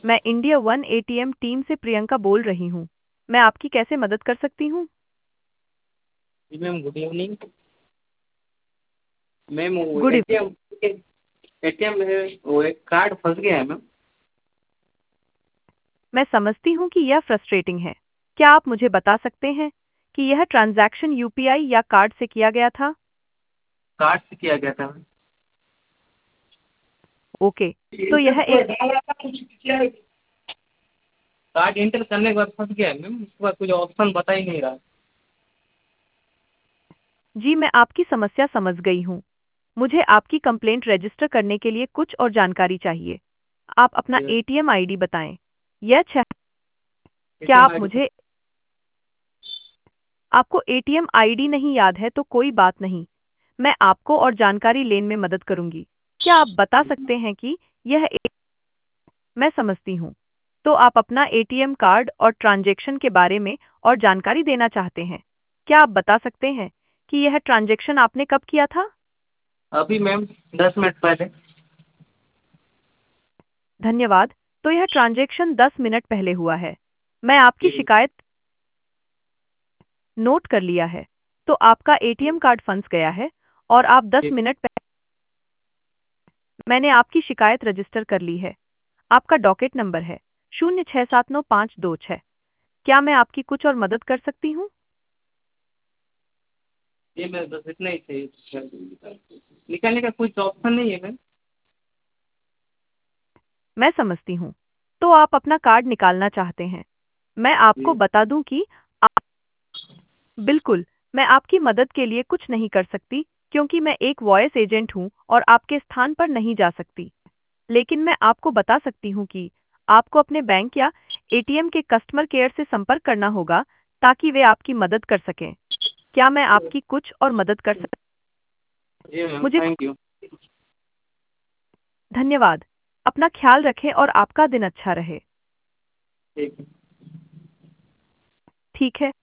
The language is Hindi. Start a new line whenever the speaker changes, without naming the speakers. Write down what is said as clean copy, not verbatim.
मैं इंडिया वन एटीएम टीम से प्रियंका बोल रही हूँ। मैं आपकी कैसे मदद कर सकती हूँ?
जी मैम, गुड इवनिंग। मैम वो
गुड इवनिंग।
एटीएम एटीएम में वो एक कार्ड फंस गया है मैम।
मैं समझती हूँ कि यह फ्रस्ट्रेटिंग है। क्या आप मुझे बता सकते हैं कि यह ट्रांजैक्शन यूपीआई या कार्ड से किया गया था?
कार्ड से किया गया था मैम।
ओके, तो यह एक
कार्ड एंटर करने के बाद फंस गया है मैम, उसके बाद कुछ ऑप्शन बता ही नहीं रहा।
जी, मैं आपकी समस्या समझ गई हूँ। मुझे आपकी कंप्लेंट रजिस्टर करने के लिए कुछ और जानकारी चाहिए। आप अपना एटीएम आईडी बताएं। यह छह। क्या
एटीएम
आप
आई डी।
मुझे आपको एटीएम आईडी नहीं याद है तो कोई बात नहीं। मैं आपको और जानकारी लेने में मदद करूंगी। क्या आप बता सकते हैं कि यह मैं समझती हूँ। तो आप अपना एटीएम कार्ड और ट्रांजैक्शन के बारे में और जानकारी देना चाहते हैं। क्या आप बता सकते हैं कि यह ट्रांजैक्शन आपने कब किया था?
अभी मैम 10 मिनट पहले।
धन्यवाद। तो यह ट्रांजैक्शन 10 मिनट पहले हुआ है। मैं आपकी
जी।
शिकायत नोट कर लिया है। तो आपका एटीएम कार्ड फंस गया है और आप 10
जी।
मिनट पहले मैंने आपकी शिकायत रजिस्टर कर ली है। आपका डॉकेट नंबर है 0679526। क्या मैं आपकी कुछ और मदद कर सकती हूँ?
जी मैम, बस इतना ही चाहिए। निकालने का कुछ ऑप्शन नहीं है मैम।
मैं समझती हूँ। तो आप अपना कार्ड निकालना चाहते हैं। मैं आपको
जी।
बता दूं कि बिल्कुल, मैं आपकी मदद के लिए कुछ नहीं कर सकती क्योंकि मैं एक वॉइस एजेंट हूँ और आपके स्थान पर नहीं जा सकती। लेकिन मैं आपको बता सकती हूँ कि आपको अपने बैंक या एटीएम के कस्टमर केयर से संपर्क करना होगा ताकि वे आपकी मदद कर सकें। क्या मैं आपकी कुछ और मदद कर सकती?
जी मैम,
मुझे
थैंक यू।
धन्यवाद। अपना ख्याल रखें और आपका दिन अच्छा रहे।
ठीक है।
ठीक है।